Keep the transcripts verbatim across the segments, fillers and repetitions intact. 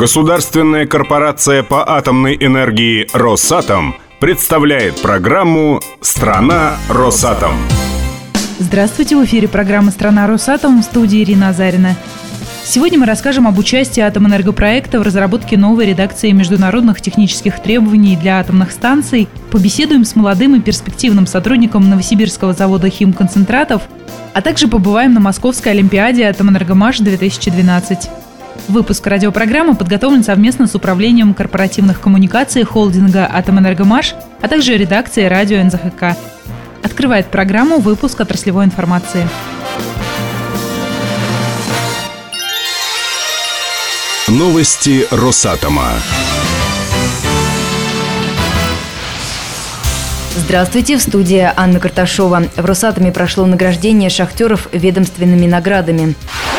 Государственная корпорация по атомной энергии «Росатом» представляет программу «Страна Росатом». Здравствуйте, в эфире программа «Страна Росатом», в студии Ирина Азарина. Сегодня мы расскажем об участии Атомэнергопроекта в разработке новой редакции международных технических требований для атомных станций, побеседуем с молодым и перспективным сотрудником Новосибирского завода химконцентратов, а также побываем на Московской олимпиаде «Атомэнергомаш-две тысячи двенадцать». Выпуск радиопрограммы подготовлен совместно с Управлением корпоративных коммуникаций холдинга «Атомэнергомаш», а также редакцией радио эн зэ ха ка. Открывает программу выпуск отраслевой информации. Новости Росатома. Здравствуйте, в студии Анна Карташова. В Росатоме прошло награждение шахтеров ведомственными наградами.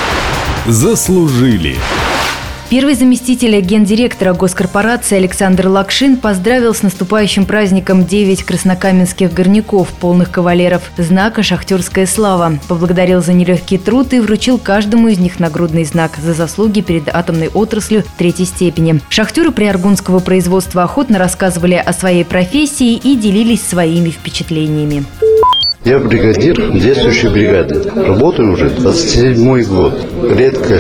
Заслужили. Первый заместитель гендиректора госкорпорации Александр Лакшин поздравил с наступающим праздником девять краснокаменских горняков, полных кавалеров знака «Шахтерская слава». Поблагодарил за нелегкий труд и вручил каждому из них нагрудный знак за заслуги перед атомной отраслью третьей степени. Шахтеры приаргунского производства охотно рассказывали о своей профессии и делились своими впечатлениями. Я бригадир действующей бригады. Работаю уже двадцать седьмой год. Редко,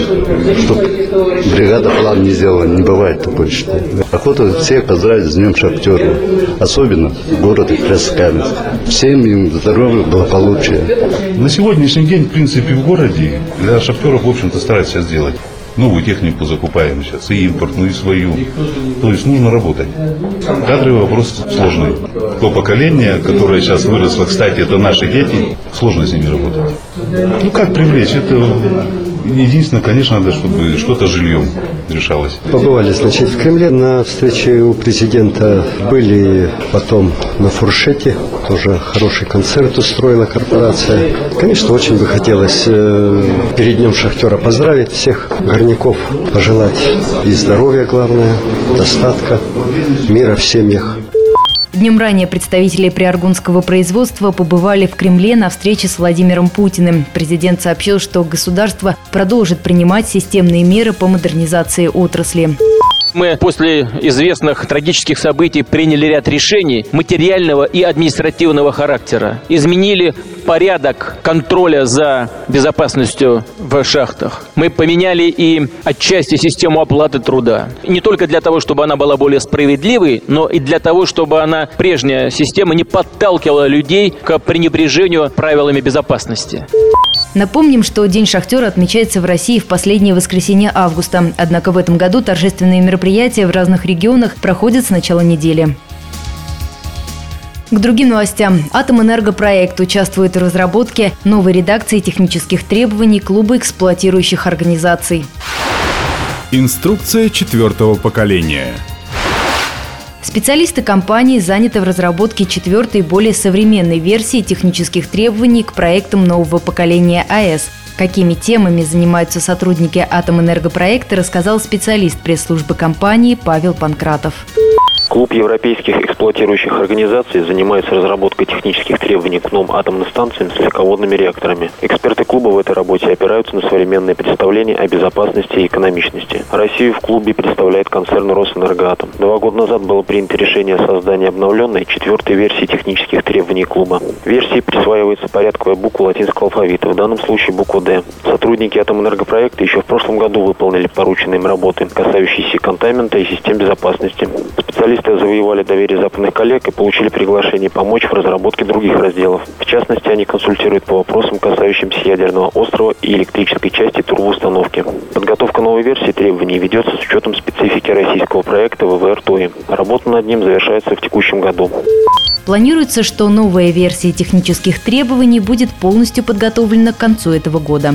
чтобы бригада план не сделала, не бывает такое, что. Охота всех поздравить с Днем Шахтера, особенно в городе Краснокаменск. Всем им здоровья, благополучия. На сегодняшний день, в принципе, в городе для шахтеров, в общем-то, стараются сделать. Новую технику закупаем сейчас, и импортную, и свою. То есть нужно работать. Кадровый вопрос сложный. То поколение, которое сейчас выросло, кстати, это наши дети, сложно с ними работать. Ну как привлечь? Это единственное, конечно, надо, чтобы что-то жильем решалось. Побывали, значит, в Кремле на встрече у президента, были потом на фуршете, тоже хороший концерт устроила корпорация. Конечно, очень бы хотелось э, перед Днем Шахтера поздравить всех горняков, пожелать и здоровья, главное, достатка, мира в семьях. Днем ранее представители приаргунского производства побывали в Кремле на встрече с Владимиром Путиным. Президент сообщил, что государство продолжит принимать системные меры по модернизации отрасли. Мы после известных трагических событий приняли ряд решений материального и административного характера. Изменили порядок контроля за безопасностью в шахтах. Мы поменяли и отчасти систему оплаты труда. Не только для того, чтобы она была более справедливой, но и для того, чтобы она, прежняя система, не подталкивала людей к пренебрежению правилами безопасности. Напомним, что День шахтера отмечается в России в последнее воскресенье августа. Однако в этом году торжественные мероприятия в разных регионах проходят с начала недели. К другим новостям. Атомэнергопроект участвует в разработке новой редакции технических требований клуба эксплуатирующих организаций. Инструкция четвертого поколения. Специалисты компании заняты в разработке четвертой, более современной версии технических требований к проектам нового поколения АЭС. Какими темами занимаются сотрудники Атомэнергопроекта, рассказал специалист пресс-службы компании Павел Панкратов. Клуб европейских эксплуатирующих организаций занимается разработкой технических требований к новым атомным станциям с легководными реакторами. Эксперты клуба в этой работе опираются на современные представления о безопасности и экономичности. Россию в клубе представляет концерн «Росэнергоатом». Два года назад было принято решение о создании обновленной четвертой версии технических требований клуба. Версии присваивается порядковая буква латинского алфавита, в данном случае буква «Д». Сотрудники Атомэнергопроекта еще в прошлом году выполнили порученные им работы, касающиеся контейнмента и систем безопасности. Специалисты завоевали доверие западных коллег и получили приглашение помочь в разработке других разделов. В частности, они консультируют по вопросам, касающимся ядерного острова и электрической части турбоустановки. Подготовка новой версии требований ведется с учетом специфики российского проекта вэ вэ эр ТОИ. Работа над ним завершается в текущем году. Планируется, что новая версия технических требований будет полностью подготовлена к концу этого года.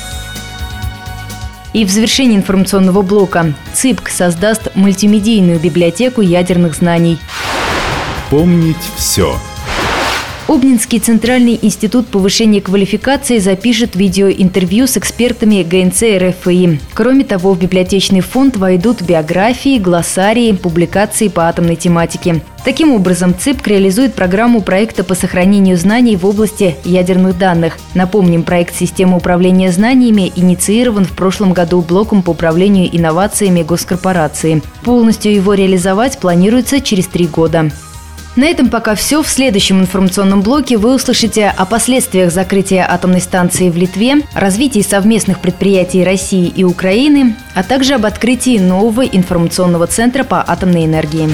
И в завершении информационного блока ЦИПК создаст мультимедийную библиотеку ядерных знаний. Помнить все. Обнинский Центральный институт повышения квалификации запишет видеоинтервью с экспертами гэ эн цэ эр эф и. Кроме того, в библиотечный фонд войдут биографии, глоссарии, публикации по атомной тематике. Таким образом, ЦИПК реализует программу проекта по сохранению знаний в области ядерных данных. Напомним, проект «Система управления знаниями» инициирован в прошлом году блоком по управлению инновациями госкорпорации. Полностью его реализовать планируется через три года. На этом пока все. В следующем информационном блоке вы услышите о последствиях закрытия атомной станции в Литве, развитии совместных предприятий России и Украины, а также об открытии нового информационного центра по атомной энергии.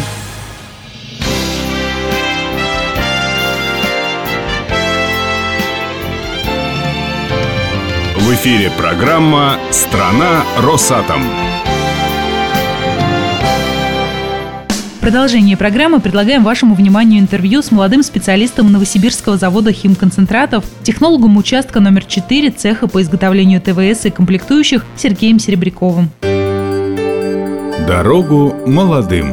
В эфире программа «Страна Росатом». В продолжении программы предлагаем вашему вниманию интервью с молодым специалистом Новосибирского завода химконцентратов, технологом участка номер четыре цеха по изготовлению тэ вэ эс и комплектующих Сергеем Серебряковым. Дорогу молодым.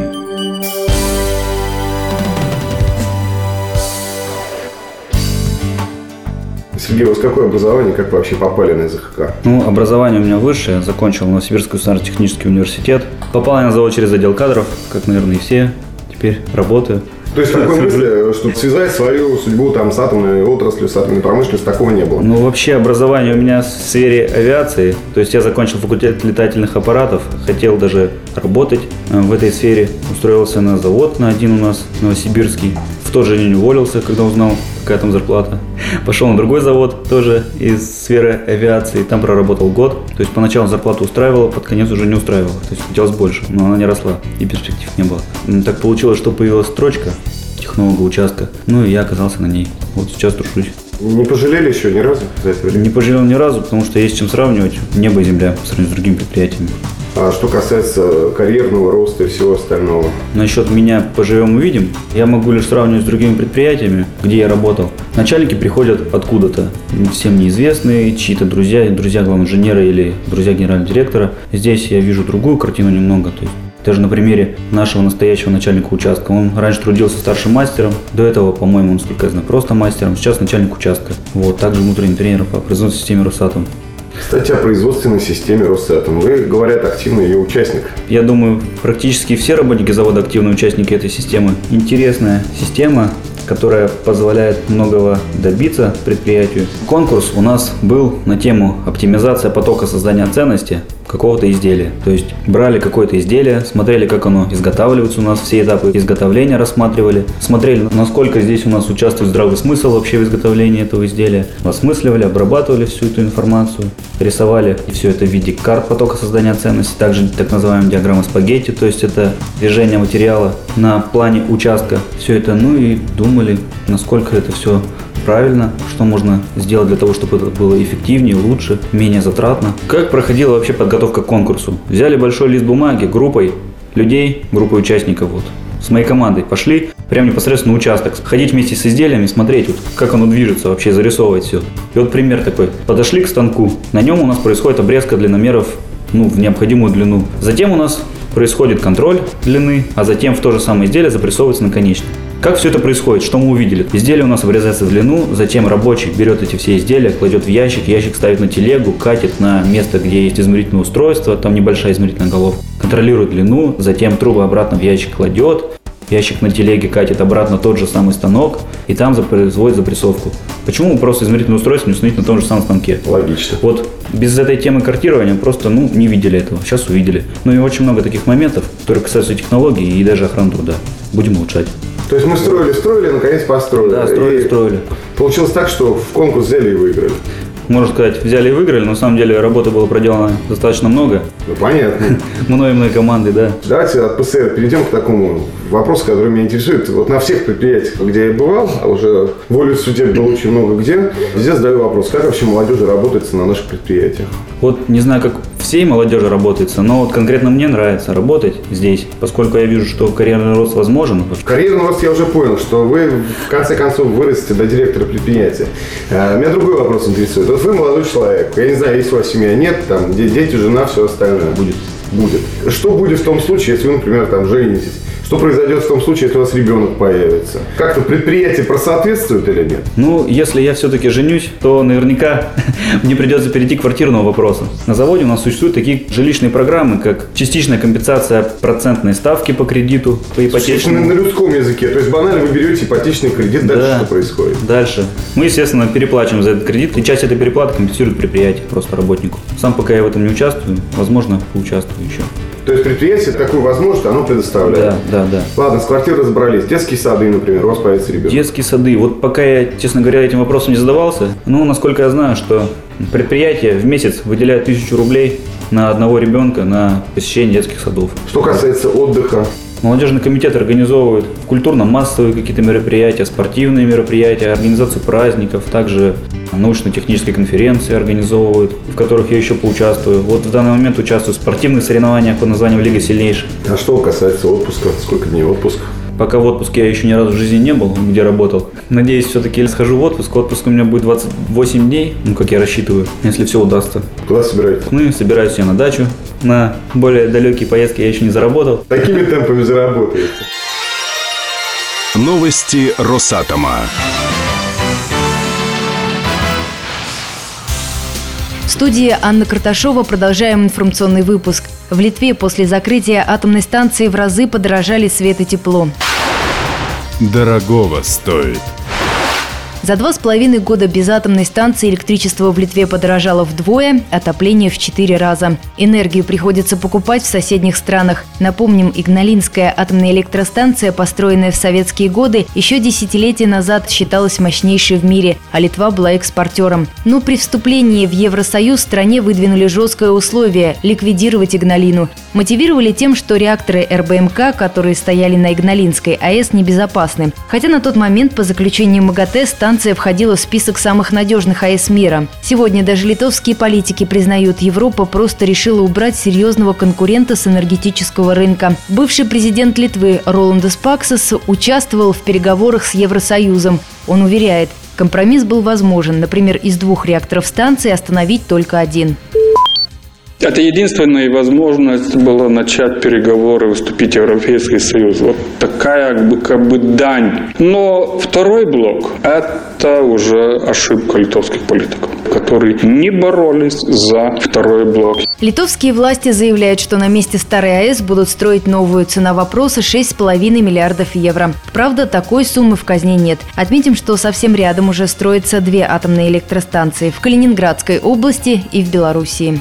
Сергей, у вас какое образование, как вы вообще попали на эс зэ ха ка? Ну, образование у меня высшее, закончил Новосибирский государственный технический университет. Попал я на завод через отдел кадров, как, наверное, и все. Теперь работаю. То есть такой мысли, чтобы связать свою судьбу там, с атомной отраслью, с атомной промышленностью, такого не было? Ну, вообще образование у меня в сфере авиации. То есть я закончил факультет летательных аппаратов, хотел даже работать в этой сфере. Устроился на завод на один у нас, новосибирский. В тот же день уволился, когда узнал, какая там зарплата. Пошел на другой завод, тоже из сферы авиации. Там проработал год. То есть поначалу зарплату устраивала, под конец уже не устраивала. То есть хотелось больше, но она не росла и перспектив не было. Так получилось, что появилась строчка технолога участка. Ну и я оказался на ней. Вот сейчас трушусь. Не пожалели еще ни разу за это время? Не пожалел ни разу, потому что есть с чем сравнивать. Небо и земля по сравнению с другими предприятиями. А что касается карьерного роста и всего остального? Насчет меня поживем увидим. Я могу лишь сравнивать с другими предприятиями, где я работал. Начальники приходят откуда-то, всем неизвестные, чьи-то друзья, друзья главного инженера или друзья генерального директора. Здесь я вижу другую картину немного. То есть даже на примере нашего настоящего начальника участка. Он раньше трудился старшим мастером. До этого, по-моему, насколько я знаю, просто мастером. Сейчас начальник участка. Вот, также внутренний тренер по производственной системе Росатом. Кстати, о производственной системе Росатом. Вы, говорят, активный ее участник. Я думаю, практически все работники завода активные участники этой системы. Интересная система, которая позволяет многого добиться предприятию. Конкурс у нас был на тему оптимизация потока создания ценности какого-то изделия. То есть брали какое-то изделие, смотрели, как оно изготавливается у нас, все этапы изготовления рассматривали, смотрели, насколько здесь у нас участвует здравый смысл вообще в изготовлении этого изделия, осмысливали, обрабатывали всю эту информацию, рисовали все это в виде карт потока создания ценности, также так называемая диаграмма спагетти, то есть это движение материала на плане участка, все это, ну и думали, насколько это все правильно, что можно сделать для того, чтобы это было эффективнее, лучше, менее затратно. Как проходила вообще подготовка к конкурсу? Взяли большой лист бумаги группой людей, группой участников, вот, с моей командой пошли прямо непосредственно на участок, ходить вместе с изделиями, смотреть, вот, как оно движется, вообще зарисовывать все. И вот пример такой. Подошли к станку, на нем у нас происходит обрезка длинномеров, ну, в необходимую длину. Затем у нас происходит контроль длины, а затем в то же самое изделие запрессовывается наконечник. Как все это происходит? Что мы увидели? Изделие у нас обрезается в длину, затем рабочий берет эти все изделия, кладет в ящик, ящик ставит на телегу, катит на место, где есть измерительное устройство, там небольшая измерительная головка, контролирует длину, затем трубы обратно в ящик кладет, ящик на телеге катит обратно тот же самый станок и там производит запрессовку. Почему просто измерительное устройство не установить на том же самом станке? Логично. Вот без этой темы картирования просто ну, не видели этого, сейчас увидели. Ну и очень много таких моментов, которые касаются технологий и даже охраны труда. Будем улучшать. То есть мы строили, строили, наконец построили. Да, строили, и строили. Получилось так, что в конкурс взяли и выиграли. Можно сказать, взяли и выиграли, но на самом деле работы было проделано достаточно много. Ну, понятно. Многие команды, да. Давайте от пэ эс эр перейдем к такому вопросу, который меня интересует. Вот на всех предприятиях, где я бывал, а уже волю судеб было очень много где, везде задаю вопрос, как вообще молодежи работается на наших предприятиях? Вот не знаю, как всей молодежи работается, но вот конкретно мне нравится работать здесь, поскольку я вижу, что карьерный рост возможен. Карьерный рост я уже понял, что вы в конце концов вырастете до директора предприятия. А, меня другой вопрос интересует. Вот вы молодой человек, я не знаю, есть у вас семья, нет, там, дети, жена, все остальное. Будет. Будет. Что будет в том случае, если вы, например, там женитесь? Что произойдет в том случае, если у вас ребенок появится? Как-то предприятие просоответствует или нет? Ну, если я все-таки женюсь, то наверняка мне придется перейти к квартирному вопросу. На заводе у нас существуют такие жилищные программы, как частичная компенсация процентной ставки по кредиту, по ипотечному. На людском языке. То есть банально вы берете ипотечный кредит, дальше да. что происходит? Дальше. Мы, естественно, переплачиваем за этот кредит, и часть этой переплаты компенсирует предприятие, просто работнику. Сам пока я в этом не участвую, возможно, поучаствую еще. То есть предприятие такую возможность оно предоставляет? Да, да, да. Ладно, с квартирой разобрались. Детские сады, например, у вас появится ребенок. Детские сады. Вот пока я, честно говоря, этим вопросом не задавался, ну, насколько я знаю, что предприятие в месяц выделяет тысячу рублей на одного ребенка на посещение детских садов. Что касается отдыха? Молодежный комитет организовывает культурно-массовые какие-то мероприятия, спортивные мероприятия, организацию праздников, также научно-технические конференции организовывают, в которых я еще поучаствую. Вот в данный момент участвую в спортивных соревнованиях под названием «Лига сильнейших». А что касается отпуска? Сколько дней отпуска? Пока в отпуске я еще ни разу в жизни не был, где работал. Надеюсь, все-таки схожу в отпуск. Отпуск у меня будет двадцать восемь дней, ну, как я рассчитываю, если все удастся. Куда собираетесь? Ну, собираюсь я на дачу. На более далекие поездки я еще не заработал. Такими темпами заработаете. Новости Росатома. В студии Анна Карташова продолжаем информационный выпуск. В Литве после закрытия атомной станции в разы подорожали свет и тепло. Дорогого стоит. За два с половиной года без атомной станции электричество в Литве подорожало вдвое, отопление в четыре раза. Энергию приходится покупать в соседних странах. Напомним, Игналинская атомная электростанция, построенная в советские годы, еще десятилетия назад считалась мощнейшей в мире, а Литва была экспортером. Но при вступлении в Евросоюз стране выдвинули жесткое условие – ликвидировать Игналину. Мотивировали тем, что реакторы эр бэ эм ка, которые стояли на Игналинской АЭС, небезопасны. Хотя на тот момент, по заключению МАГАТЭ, станция входила в список самых надежных АЭС мира. Сегодня даже литовские политики признают, Европа просто решила убрать серьезного конкурента с энергетического рынка. Бывший президент Литвы Роландас Паксас участвовал в переговорах с Евросоюзом. Он уверяет, компромисс был возможен. Например, из двух реакторов станции остановить только один. Это единственная возможность была начать переговоры, вступить в Европейский Союз. Вот такая как бы, как бы дань. Но второй блок – это уже ошибка литовских политиков, которые не боролись за второй блок. Литовские власти заявляют, что на месте старой АЭС будут строить новую. Цена вопроса – шесть с половиной миллиардов евро. Правда, такой суммы в казне нет. Отметим, что совсем рядом уже строятся две атомные электростанции – в Калининградской области и в Белоруссии.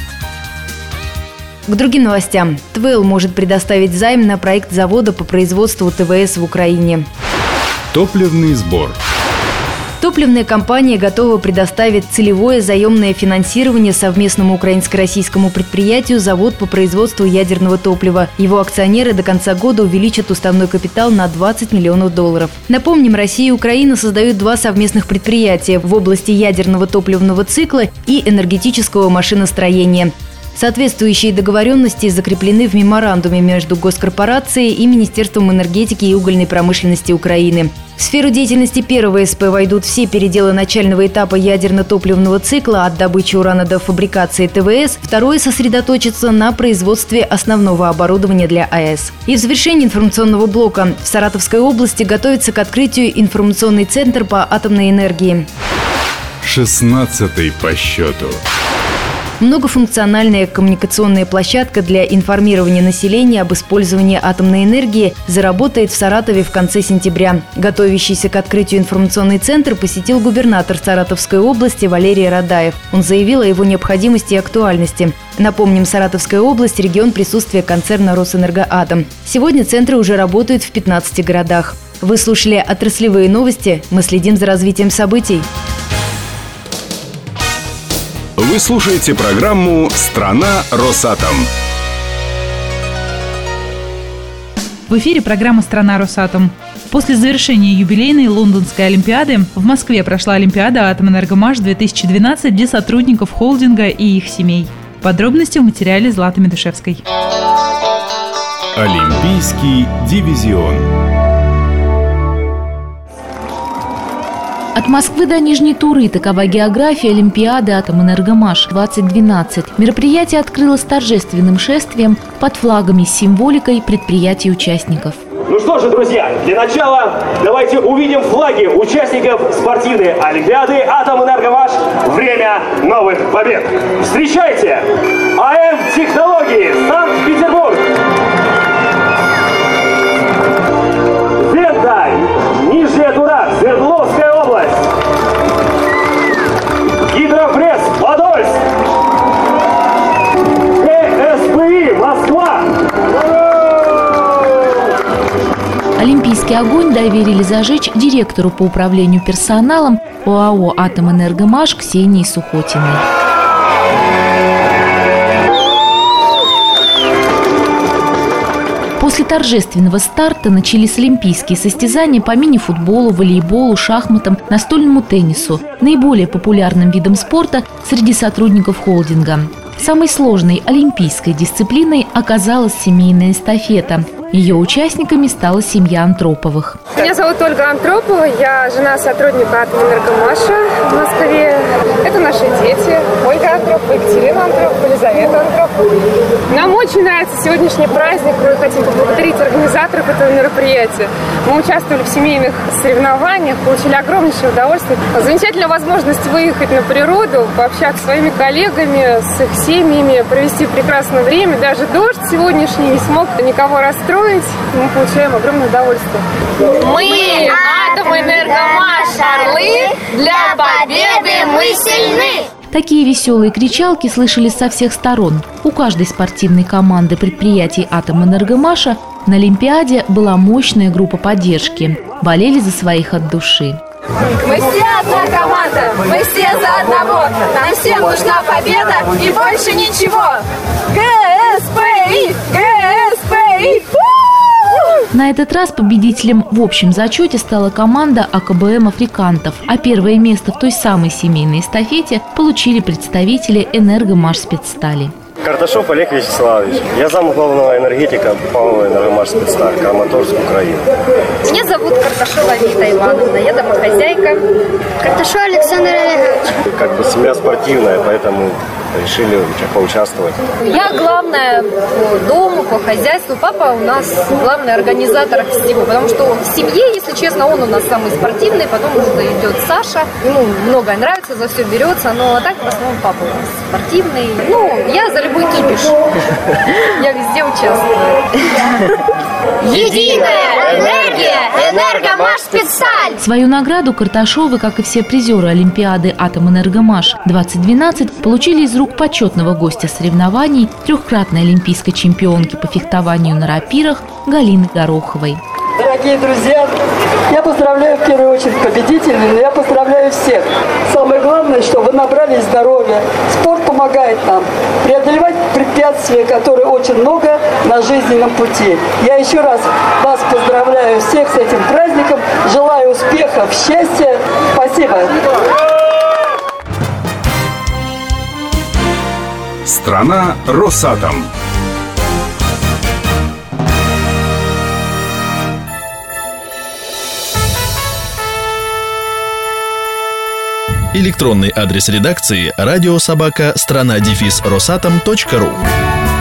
К другим новостям. ТВЭЛ может предоставить займ на проект завода по производству тэ вэ эс в Украине. Топливный сбор. Топливная компания готова предоставить целевое заемное финансирование совместному украинско-российскому предприятию «Завод по производству ядерного топлива». Его акционеры до конца года увеличат уставной капитал на двадцать миллионов долларов. Напомним, Россия и Украина создают два совместных предприятия в области ядерного топливного цикла и энергетического машиностроения. Соответствующие договоренности закреплены в меморандуме между госкорпорацией и Министерством энергетики и угольной промышленности Украины. В сферу деятельности первого эс пэ войдут все переделы начального этапа ядерно-топливного цикла от добычи урана до фабрикации тэ вэ эс. Второе сосредоточится на производстве основного оборудования для АЭС. И в завершении информационного блока в Саратовской области готовится к открытию информационный центр по атомной энергии. шестнадцатый по счету. Многофункциональная коммуникационная площадка для информирования населения об использовании атомной энергии заработает в Саратове в конце сентября. Готовящийся к открытию информационный центр посетил губернатор Саратовской области Валерий Радаев. Он заявил о его необходимости и актуальности. Напомним, Саратовская область – регион присутствия концерна «Росэнергоатом». Сегодня центры уже работают в пятнадцати городах. Вы слушали отраслевые новости. Мы следим за развитием событий. Вы слушаете программу «Страна Росатом». В эфире программа «Страна Росатом». После завершения юбилейной Лондонской Олимпиады в Москве прошла Олимпиада «Атомэнергомаш-две тысячи двенадцать» для сотрудников холдинга и их семей. Подробности в материале Златы Медушевской. Олимпийский дивизион. От Москвы до Нижней Туры – такова география Олимпиады «Атомэнергомаш-двадцать двенадцать». Мероприятие открылось торжественным шествием под флагами с символикой предприятий-участников. Ну что же, друзья, для начала давайте увидим флаги участников спортивной Олимпиады «Атомэнергомаш. Время новых побед». Встречайте! АМ Технологии, Санкт-Петербург! Вента, Нижняя Тура, Свердловская область! Гидропресс, Подольск! КСПИ, Москва! Олимпийский огонь доверили зажечь директору по управлению персоналом ОАО «Атомэнергомаш» Ксении Сухотиной. После торжественного старта начались олимпийские состязания по мини-футболу, волейболу, шахматам, настольному теннису, наиболее популярным видом спорта среди сотрудников холдинга. Самой сложной олимпийской дисциплиной оказалась семейная эстафета. Ее участниками стала семья Антроповых. Меня зовут Ольга Антропова, я жена сотрудника «Атомэнергомаша» в Москве. Это наши дети. Ольга Антропова, Екатерина Антропова, Елизавета Антропова. Нам очень нравится сегодняшний праздник. Мы хотим поблагодарить организаторов этого мероприятия. Мы участвовали в семейных соревнованиях, получили огромнейшее удовольствие. Замечательная возможность выехать на природу, пообщаться с своими коллегами, с их семьями, провести прекрасное время. Даже дождь сегодняшний не смог никого расстроить. Мы получаем огромное удовольствие. Мы, Атомэнергомаш, орлы, для победы мы сильны! Такие веселые кричалки слышались со всех сторон. У каждой спортивной команды предприятий «Атомэнергомаша» на Олимпиаде была мощная группа поддержки. Болели за своих от души. Мы все одна команда, мы все за одного. Нам всем нужна победа и больше ничего. КСПИ! КСПИ! На этот раз победителем в общем зачете стала команда АКБМ «Африкантов», а первое место в той самой семейной эстафете получили представители «Энергомаш-Спецстали». Карташов Олег Вячеславович. Я зам главного энергетика ПАО «Энергомаш-Спецсталь», Краматорск, Украина. Меня зовут Карташова Вита Ивановна, я домохозяйка. Карташов Александр Олегович. Как бы семья спортивная, поэтому решили поучаствовать. Я главная по дому, по хозяйству. Папа у нас главный организатор всего, потому что в семье, если честно, он у нас самый спортивный, потом уже идет Саша. Ему многое нравится, за все берется, но а так в основном папа у нас спортивный. Ну, я за любой кипиш. Я везде участвую. Единая энергия, Энергомаш-Спецсталь! Свою награду Карташовы, как и все призеры Олимпиады «Атомэнергомаш-двадцать двенадцать», получили из рук почетного гостя соревнований, трехкратной олимпийской чемпионки по фехтованию на рапирах Галины Гороховой. Дорогие друзья, я поздравляю в первую очередь победителей, но я поздравляю всех. Самое главное, что вы набрали здоровья. Спорт помогает нам преодолевать препятствия, которые очень много на жизненном пути. Я еще раз вас поздравляю всех с этим праздником. Желаю успехов, счастья. Спасибо. Страна Росатом. Электронный адрес редакции радиособака страна дефис росатом точка ру.